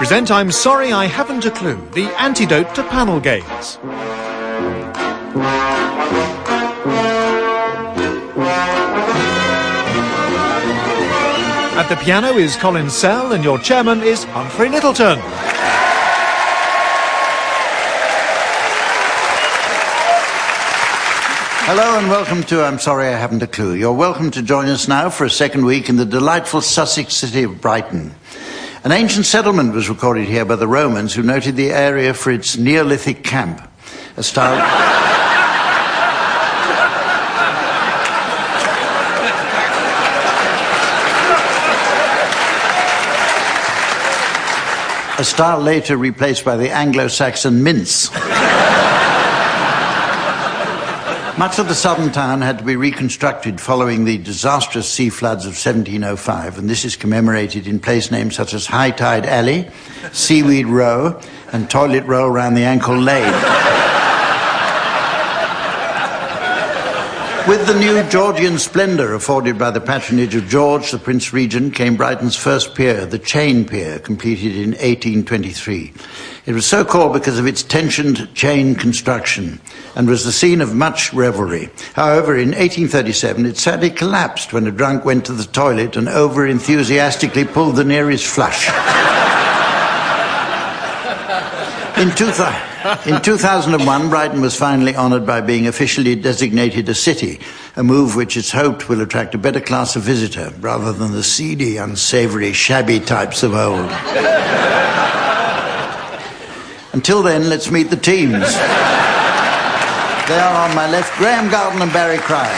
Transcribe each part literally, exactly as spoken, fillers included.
present I'm Sorry I Haven't a Clue, the antidote to panel games. At the piano is Colin Sell and your chairman is Humphrey Littleton. Hello and welcome to I'm Sorry I Haven't a Clue. You're welcome to join us now for a second week in the delightful Sussex city of Brighton. An ancient settlement was recorded here by the Romans, who noted the area for its Neolithic camp, a style... a style later replaced by the Anglo-Saxon mince. Much of the southern town had to be reconstructed following the disastrous sea floods of seventeen oh five, and this is commemorated in place names such as High Tide Alley, Seaweed Row, and Toilet Roll Round the Ankle Lane. With the new Georgian splendour afforded by the patronage of George, the Prince Regent, came Brighton's first pier, the Chain Pier, completed in eighteen twenty-three. It was so called because of its tensioned chain construction and was the scene of much revelry. However, in eighteen thirty-seven, it sadly collapsed when a drunk went to the toilet and over-enthusiastically pulled the nearest flush. In, two th- in two thousand one, Brighton was finally honoured by being officially designated a city, a move which it's hoped will attract a better class of visitor rather than the seedy, unsavoury, shabby types of old. Until then, let's meet the teams. They are on my left, Graham Garden and Barry Cryer.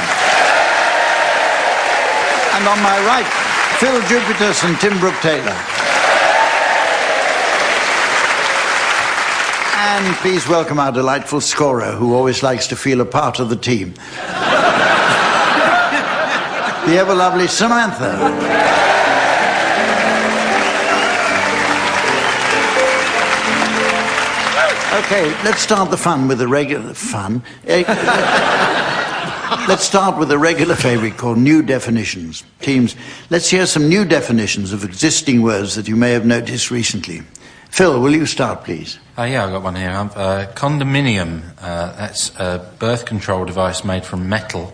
And on my right, Phil Jupitus and Tim Brooke-Taylor. And please welcome our delightful scorer, who always likes to feel a part of the team. The ever-lovely Samantha. Okay, let's start the fun with a regular... Fun? Let's start with a regular favourite called New Definitions. Teams, let's hear some new definitions of existing words that you may have noticed recently. Phil, will you start, please? Uh, yeah, I've got one here. Uh, condominium. Uh, that's a birth control device made from metal.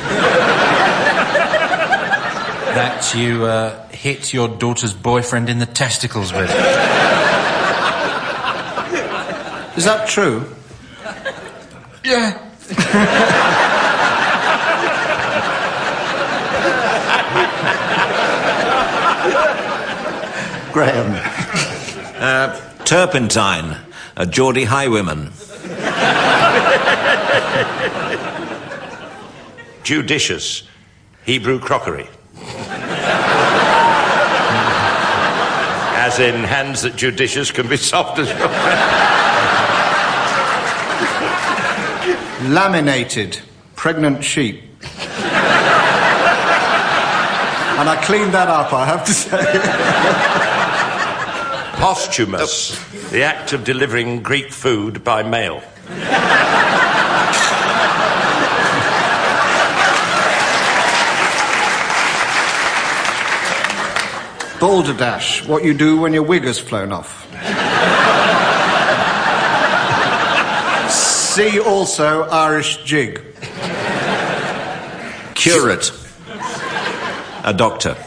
That you uh, hit your daughter's boyfriend in the testicles with. Is that true? Yeah. Graham. Uh, turpentine. A Geordie highwayman. Judicious. Hebrew crockery. As in hands that judicious can be soft as... Laminated. Pregnant sheep. And I cleaned that up, I have to say. Posthumous. The act of delivering Greek food by mail. Balderdash. What you do when your wig has flown off. See also Irish jig. Curate. A doctor.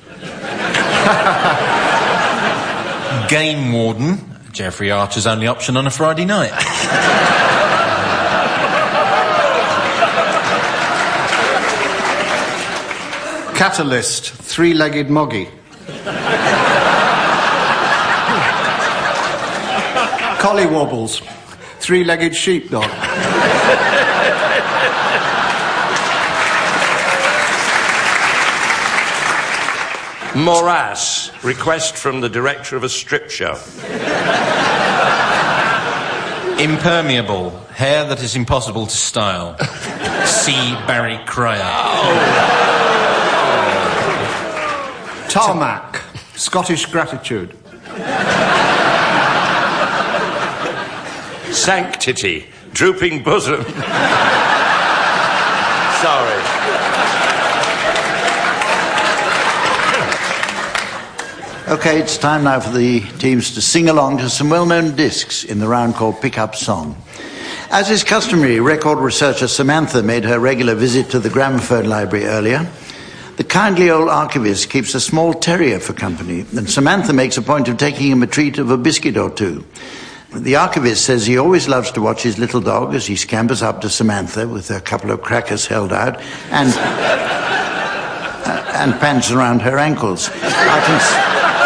Game warden. Jeffrey Archer's only option on a Friday night. Catalyst. Three-legged moggy. Collywobbles. Three-legged sheepdog. Morass. Request from the director of a strip show. Impermeable. Hair that is impossible to style. See Barry Cryer. Oh. Tarmac. Scottish gratitude. Sanctity. Drooping bosom. Sorry. Okay, it's time now for the teams to sing along to some well-known discs in the round called Pick Up Song. As is customary, record researcher Samantha made her regular visit to the gramophone library earlier. The kindly old archivist keeps a small terrier for company, and Samantha makes a point of taking him a treat of a biscuit or two. The archivist says he always loves to watch his little dog as he scampers up to Samantha with a couple of crackers held out and uh, and pants around her ankles. I can s-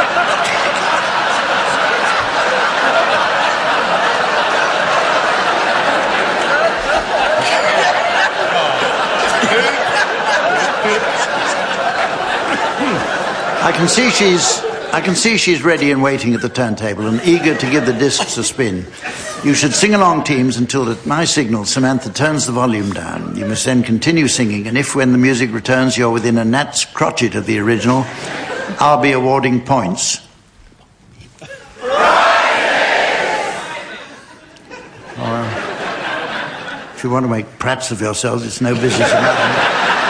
I can see she's I can see she's ready and waiting at the turntable and eager to give the discs a spin. You should sing along, teams, until at my signal Samantha turns the volume down. You must then continue singing, and if when the music returns you're within a gnat's crotchet of the original, I'll be awarding points. Or, if you want to make prats of yourselves, it's no business of mine.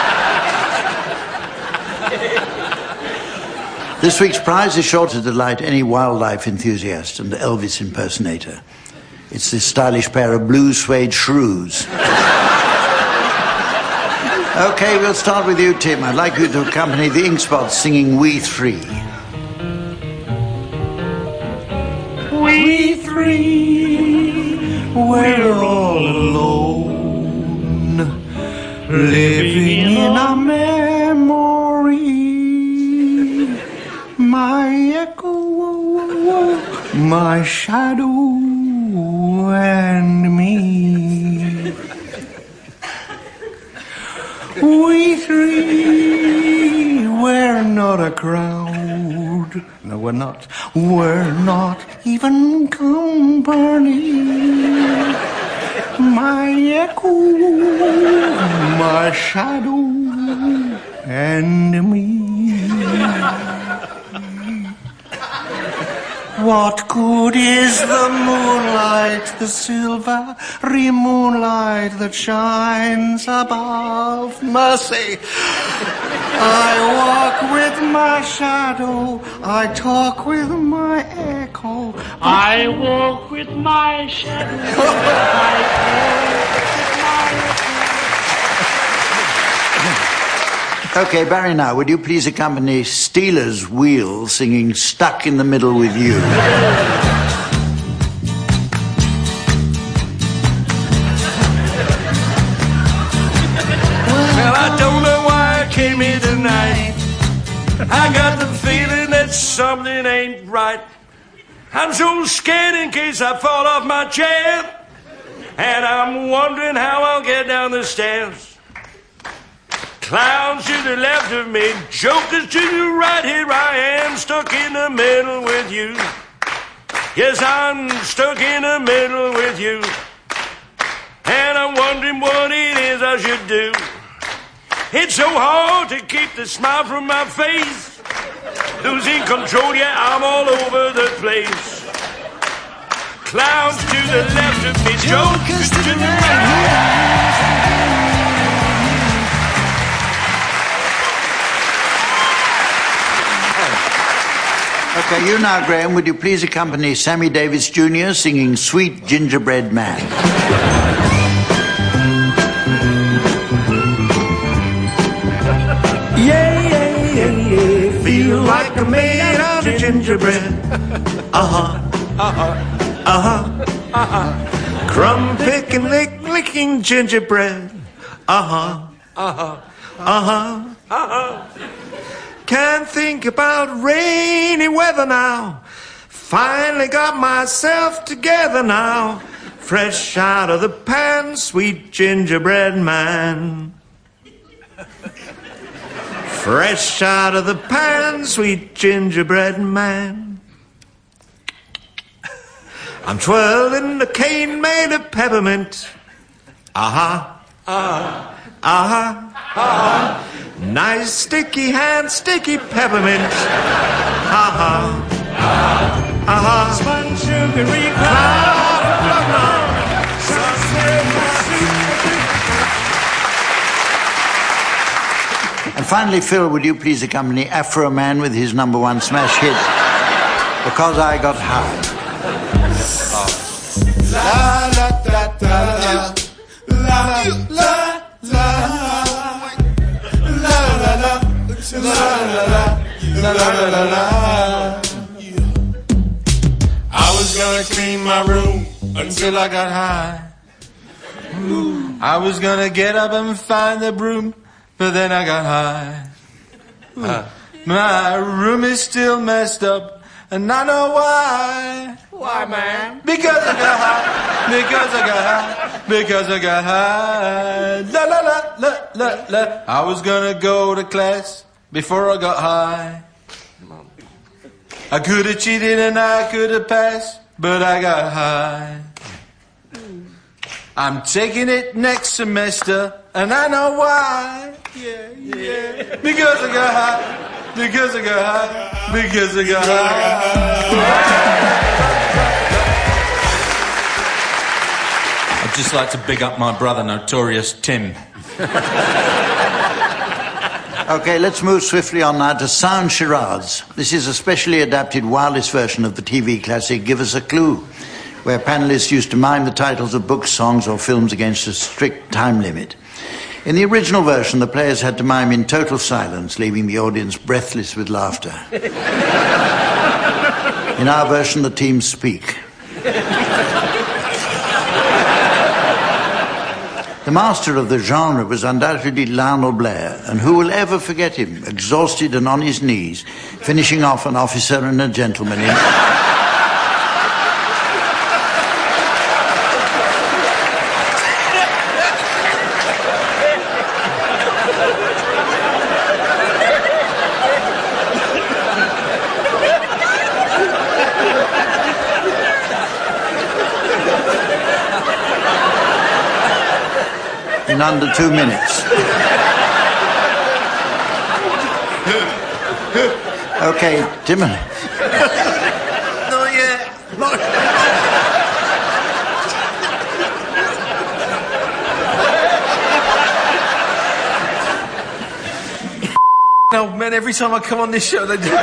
This week's prize is sure to delight any wildlife enthusiast and Elvis impersonator. It's this stylish pair of blue suede shrews. Okay, we'll start with you, Tim. I'd like you to accompany the Ink Spots singing We Three. We three, we're all alone, living in a memory. My echo, my shadow, and me. We three, we're not a crowd. No, we're not. We're not even company. My echo, my shadow, and me. What good is the moonlight, the silvery moonlight that shines above? Mercy! I walk with my shadow, I talk with my echo. I walk with my shadow, I talk with my echo. Okay, Barry, now, would you please accompany Steeler's Wheel singing Stuck in the Middle with You? Well, I don't know why I came here tonight. I got the feeling that something ain't right. I'm so scared in case I fall off my chair, and I'm wondering how I'll get down the stairs. Clowns to the left of me, jokers to the right. Here I am, stuck in the middle with you. Yes, I'm stuck in the middle with you. And I'm wondering what it is I should do. It's so hard to keep the smile from my face. Losing control, yeah, I'm all over the place. Clowns to the left of me, jokers to the right. Okay, you now, Graham, would you please accompany Sammy Davis Junior singing Sweet Gingerbread Man? Yeah, yeah, yeah, yeah. Feel like I'm made out of gingerbread. Uh-huh, uh-huh, uh-huh, uh-huh. Crumb picking, lick, licking gingerbread. Uh-huh, uh-huh, uh-huh, uh-huh. Can't think about rainy weather now. Finally got myself together now. Fresh out of the pan, sweet gingerbread man. Fresh out of the pan, sweet gingerbread man. I'm twirling a cane made of peppermint. Uh-huh, uh-huh, uh-huh, uh-huh. Nice sticky hand, sticky peppermint. Uh-huh, uh-huh, uh-huh. Spun sugary cloud of love. And finally, Phil, would you please accompany Afro Man with his number one smash hit? Because I got high. La la la la la la la la la la la la la la. I was gonna clean my room until I got high. I was gonna get up and find the broom, but then I got high. Uh. My room is still messed up, and I know why. Why, man? Because I got high. Because I got high. Because I got high. La la la la la la. I was gonna go to class before I got high. I could have cheated and I could have passed, but I got high. I'm taking it next semester, and I know why. Yeah, yeah. Because I got high. Because I got high. Because I got high. I'd just like to big up my brother, Notorious Tim. Okay, let's move swiftly on now to Sound Charades. This is a specially adapted wireless version of the T V classic Give Us a Clue, where panellists used to mime the titles of books, songs, or films against a strict time limit. In the original version, the players had to mime in total silence, leaving the audience breathless with laughter. In our version, the teams speak. The master of the genre was undoubtedly Lionel Blair, and who will ever forget him, exhausted and on his knees, finishing off An Officer and a Gentleman in... in under two minutes. Okay, Timon. Not yet. Not No, man, every time I come on this show, they do.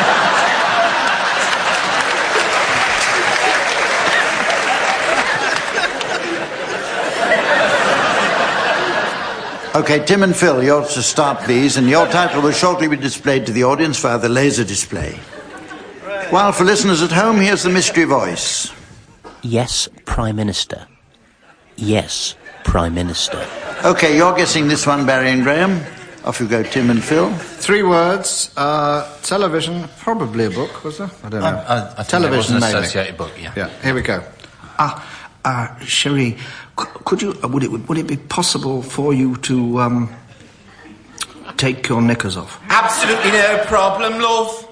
Okay, Tim and Phil, you're to start, please, and your title will shortly be displayed to the audience via the laser display. While for listeners at home, here's the mystery voice. Yes, Prime Minister. Yes, Prime Minister. Okay, you're guessing this one, Barry and Graham. Off you go, Tim and Phil. Three words, uh, television, probably a book, was there? I don't know. I, I, I think television, it was an maybe. associated book, yeah. Yeah, here we go. Ah, uh, Cherie, could you, would it, would it be possible for you to, um, take your knickers off? Absolutely no problem, love.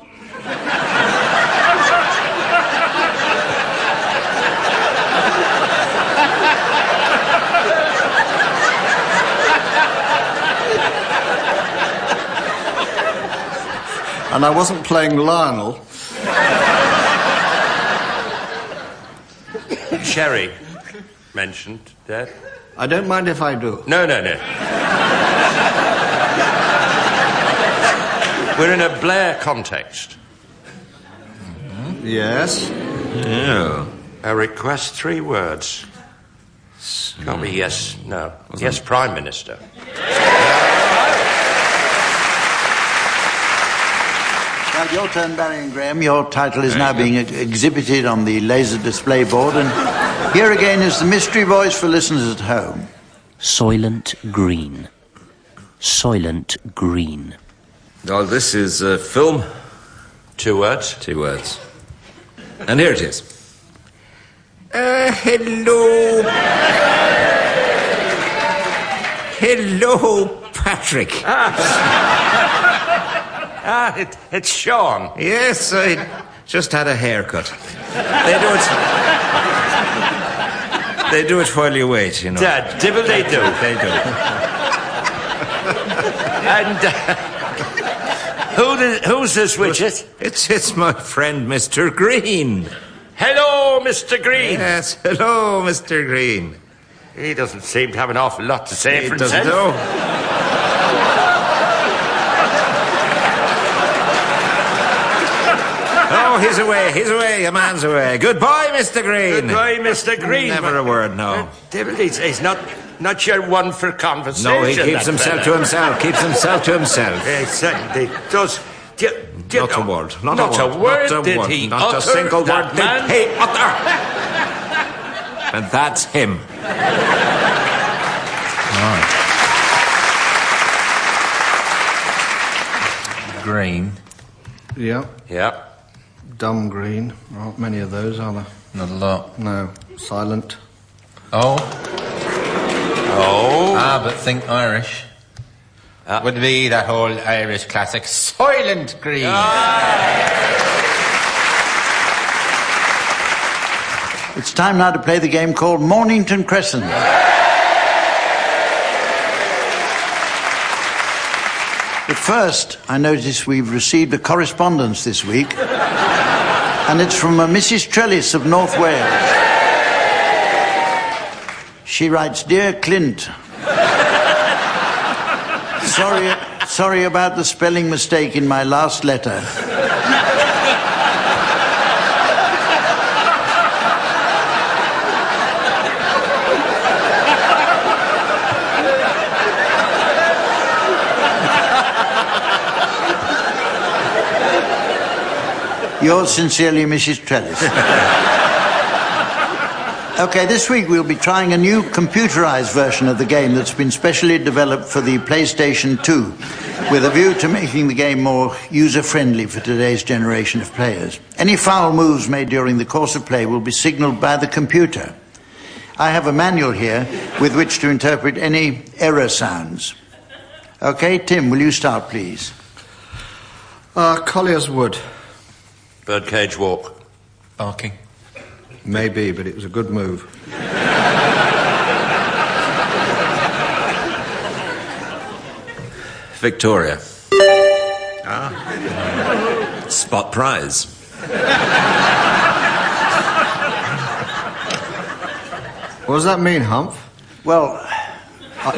And I wasn't playing Lionel. Sherry mentioned, Dad. I don't mind if I do. No, no, no. We're in a Blair context. Mm-hmm. Yes. Yeah. I request three words. Can't be yes, no. Yes, Prime Minister. Now, your turn, Barry and Graham. Your title is now being ex- exhibited on the laser display board, and here again is the mystery voice for listeners at home. Soylent Green. Soylent Green. Oh, this is a film. Two words. Two words. And here it is. Uh, hello. Hello, Patrick. Ah, it, it's Sean. Yes, I just had a haircut. They do it... They do it while you wait, you know. Dad, dibble they do. They do. And uh, who the, who's this with it? It's, it's my friend, Mister Green. Hello, Mister Green. Yes, hello, Mister Green. He doesn't seem to have an awful lot to say He for doesn't himself. know. Oh, Oh, he's away, he's away, a man's away. Goodbye, Mister Green. Goodbye, Mister Green. Never a word, no. Devil, he's, he's not, not your one for conversation. No, he keeps that himself fella. to himself, keeps himself to himself. Yes, he does. Do you, do you Not know, a word, not, not a word. a word not a did word, he Not a utter, single that word man? did he utter. And that's him. Green. Yeah. Yeah. Dumb green. There aren't many of those, are there? Not a lot. No. Silent. Oh. Oh. Ah, but think Irish. Ah. Would be that whole Irish classic, Soylent Green. It's time now to play the game called Mornington Crescent. But first, I notice we've received a correspondence this week, and it's from a Missus Trellis of North Wales. She writes, Dear Clint, sorry, sorry about the spelling mistake in my last letter. Yours sincerely, Missus Trellis. Okay, this week we'll be trying a new computerized version of the game that's been specially developed for the PlayStation two, with a view to making the game more user-friendly for today's generation of players. Any foul moves made during the course of play will be signaled by the computer. I have a manual here with which to interpret any error sounds. Okay, Tim, will you start, please? Uh, Collier's Wood. Birdcage walk. Barking. Maybe, but it was a good move. Victoria. Ah. Spot prize. What does that mean, Humph? Well, I...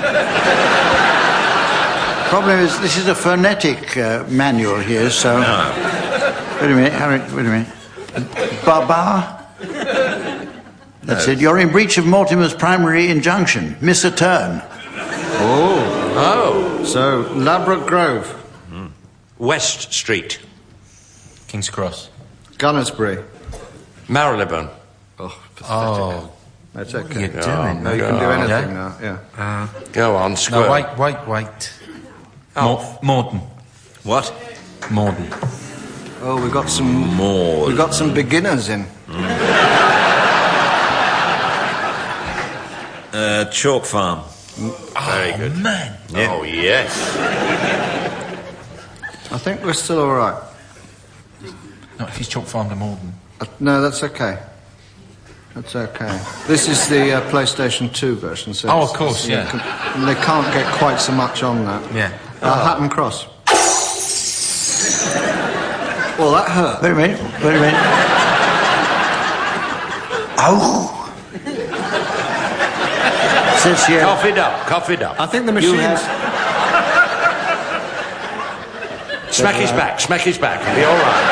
problem is this is a phonetic uh, manual here, so... No. Wait a minute, Harry, wait a minute. Baba? That's No. it. You're in breach of Mortimer's primary injunction. Miss a turn. Oh. Oh. So, Ladbroke Grove. West Street. King's Cross. Gunnersbury. Marylebone. Oh, pathetic. Oh, That's what are okay. you doing? No, you can do Oh, anything yeah? now, yeah. Uh, Go on, squirt. no, wait, wait, wait. Oh. Mor- Morden. What? Morden. Oh, we've got some... More. We've got some beginners in. Uh, Chalk Farm. Very good. Man. Yeah. Oh, yes. I think we're still all right. Not if he's Chalk Farm to Morden. Uh, no, that's okay. That's okay. This is the uh, PlayStation two version. So Oh, it's- of course, you yeah. can- they can't get quite so much on that. Yeah. Uh, Hatton Cross. Well, that hurt. Wait a minute, wait a minute. Ow! Says here... Cough it up, cough it up. I think the You machine's... have- Smack his back, smack his back. He'll be all right.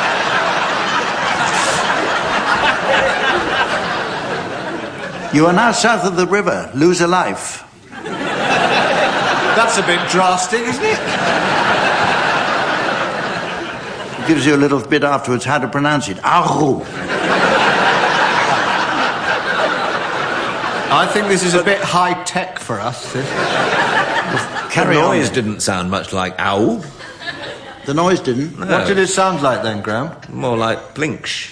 You are now south of the river. Lose a life. That's a bit drastic, isn't it? It gives you a little bit afterwards how to pronounce it. Ow! I think this is a bit high-tech for us. This. Carry the on. noise didn't sound much like ow. The noise didn't. No. What did it sound like then, Graham? More like blinksh.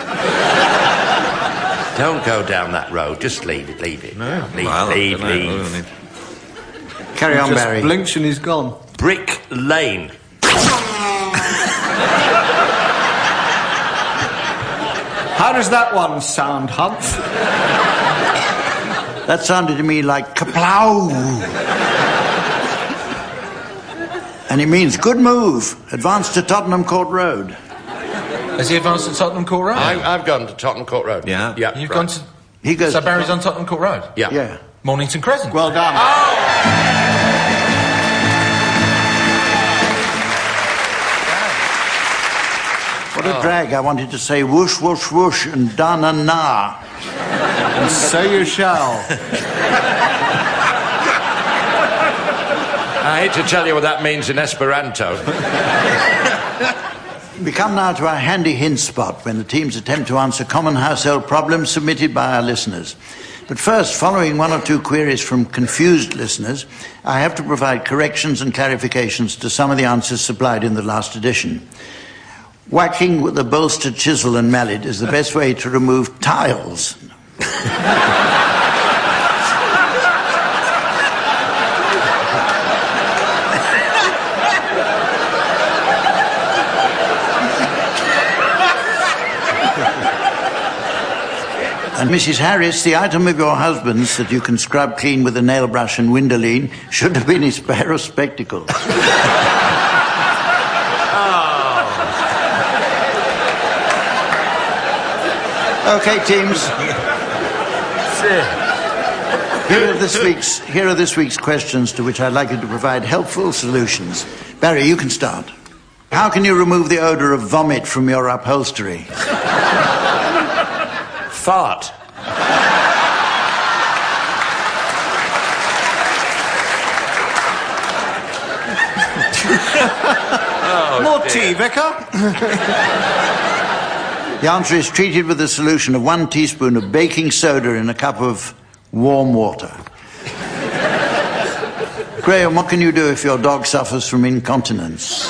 Don't go down that road. Just leave it, leave it. No. Leave, Well, leave, I don't know. leave. Carry on, Just Barry. blinks and he's gone. Brick Lane. How does that one sound, Humph? That sounded to me like kaplow. And it means good move. Advance to Tottenham Court Road. Has he advanced to Tottenham Court Road? I, I've gone to Tottenham Court Road. Yeah. Yeah. You've right. gone to... He goes So to Barry's on Tottenham Court Road? Yeah. Yeah. Mornington Crescent? Well done. What a drag. I wanted to say whoosh, whoosh, whoosh and da-na-na. And so you shall. I hate to tell you what that means in Esperanto. We come now to our handy hint spot when the teams attempt to answer common household problems submitted by our listeners. But first, following one or two queries from confused listeners, I have to provide corrections and clarifications to some of the answers supplied in the last edition. Whacking with a bolster, chisel and mallet is the best way to remove tiles. And Missus Harris, the item of your husband's that you can scrub clean with a nail brush and Windoline should have been his pair of spectacles. Okay, teams. Here are, this week's, here are this week's questions to which I'd like you to provide helpful solutions. Barry, you can start. How can you remove the odour of vomit from your upholstery? Fart. Oh, More dear. Tea, Vicar? The answer is treated with a solution of one teaspoon of baking soda in a cup of warm water. Graham, what can you do if your dog suffers from incontinence?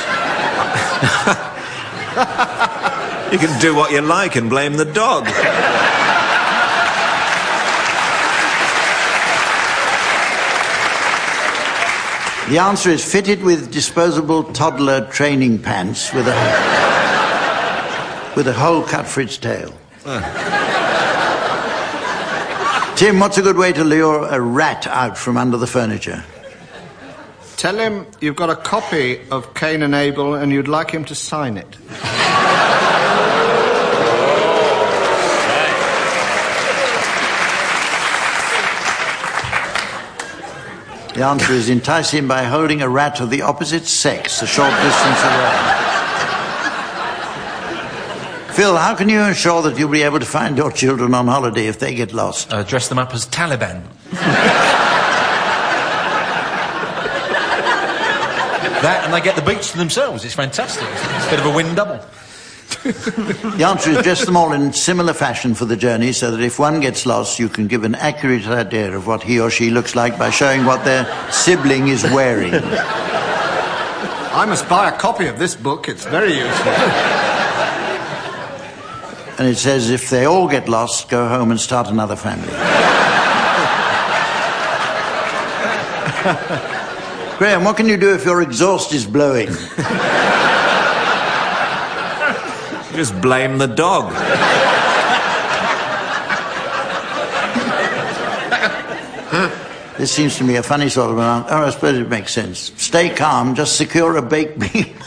You can do what you like and blame the dog. The answer is fitted with disposable toddler training pants with a with a hole cut for its tail. Uh. Tim, what's a good way to lure a rat out from under the furniture? Tell him you've got a copy of Cain and Abel and you'd like him to sign it. The answer is entice him by holding a rat of the opposite sex a short distance away. Phil, how can you ensure that you'll be able to find your children on holiday if they get lost? Uh, dress them up as Taliban. That, and they get the beach to themselves. It's fantastic. It's a bit of a win double. The answer is dress them all in similar fashion for the journey so that if one gets lost, you can give an accurate idea of what he or she looks like by showing what their sibling is wearing. I must buy a copy of this book. It's very useful. And it says, if they all get lost, go home and start another family. Graham, what can you do if your exhaust is blowing? Just blame the dog. This seems to me a funny sort of an answer. Oh, I suppose it makes sense. Stay calm, just secure a baked bean. You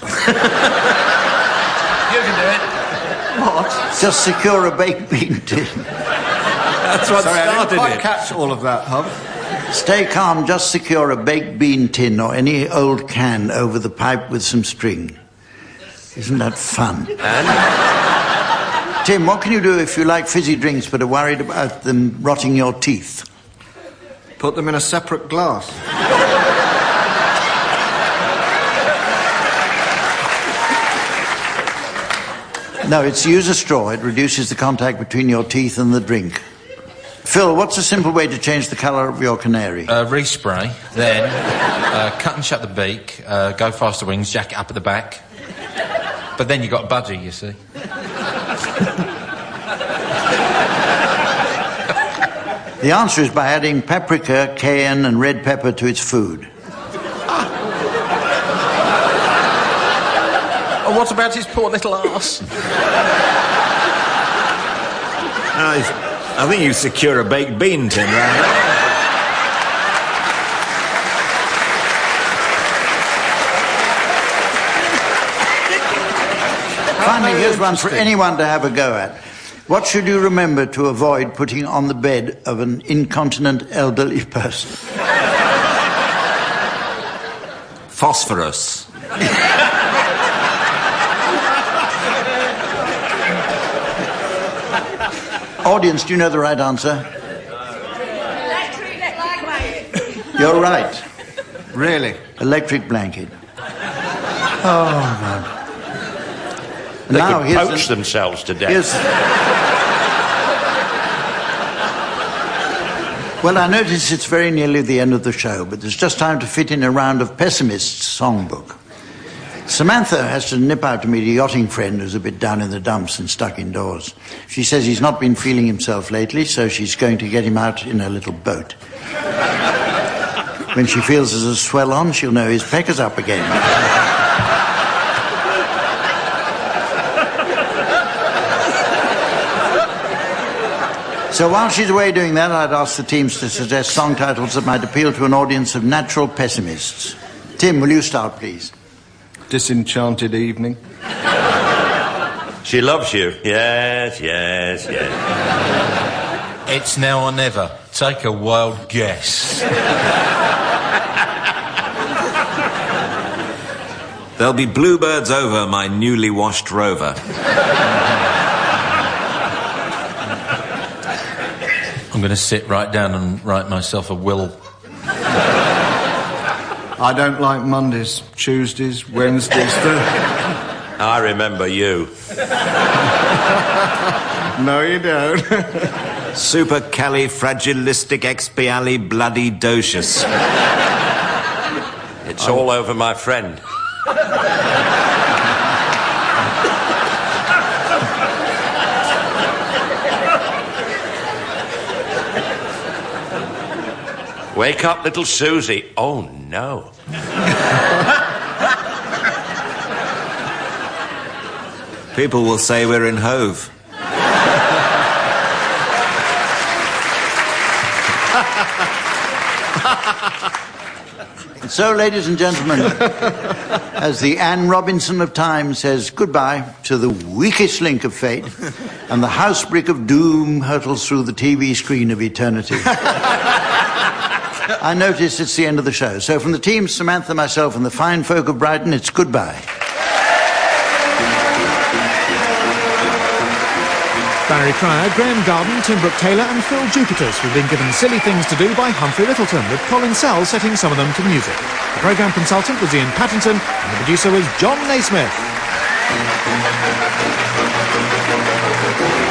can do it. What? Just secure a baked bean tin. That's what Sorry, started I didn't quite it. catch all of that, Hub. Stay calm, just secure a baked bean tin or any old can over the pipe with some string. Isn't that fun? And? Tim, what can you do if you like fizzy drinks but are worried about them rotting your teeth? Put them in a separate glass. No, it's use a straw. It reduces the contact between your teeth and the drink. Phil, what's a simple way to change the colour of your canary? Uh, respray, then uh, cut and shut the beak, uh, go faster wings, jack it up at the back. But then you've got a budgie, you see. The answer is by adding paprika, cayenne and red pepper to its food. Oh, what about his poor little arse? I, I think you secure a baked bean tin around there. Finally, here's one for anyone to have a go at. What should you remember to avoid putting on the bed of an incontinent elderly person? Phosphorus. Audience, do you know the right answer? You're right. Really? Electric blanket. Oh, God. They Now, could here's poach the- themselves to death. Here's... Well, I notice it's very nearly the end of the show, but there's just time to fit in a round of Pessimist's songbook. Samantha has to nip out to meet a yachting friend who's a bit down in the dumps and stuck indoors. She says he's not been feeling himself lately, so she's going to get him out in a little boat. When she feels there's a swell on, she'll know his pecker's up again. So while she's away doing that, I'd ask the teams to suggest song titles that might appeal to an audience of natural pessimists. Tim, will you start, please? Disenchanted Evening. She loves you. Yes, yes, yes. It's Now or Never. Take a wild guess. There'll be bluebirds over my newly washed Rover. I'm going to sit right down and write myself a will. I don't like Mondays, Tuesdays, Wednesdays, Thursdays. I remember you. No, you don't. Supercalifragilisticexpialidocious. It's all over my friend. Wake up, little Susie. Oh, no. People will say we're in Hove. So, ladies and gentlemen, as the Anne Robinson of time says goodbye to the weakest link of fate, and the house brick of doom hurtles through the T V screen of eternity. I notice it's the end of the show. So from the team, Samantha, myself, and the fine folk of Brighton, it's goodbye. Barry Cryer, Graham Garden, Tim Brooke-Taylor and Phil Jupiters have been given Silly Things to Do by Humphrey Littleton, with Colin Sell setting some of them to music. The programme consultant was Ian Pattinson and the producer was John Naismith.